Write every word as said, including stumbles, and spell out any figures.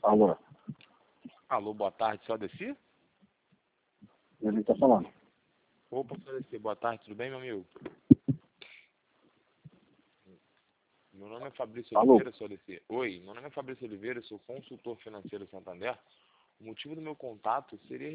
Alô? Alô, boa tarde, só Desi? Ele está falando. Opa, só Desi, boa tarde, tudo bem, meu amigo? Meu nome é Fabrício Alô? Oliveira, sou Desi. Oi, meu nome é Fabrício Oliveira, sou consultor financeiro Santander. O motivo do meu contato seria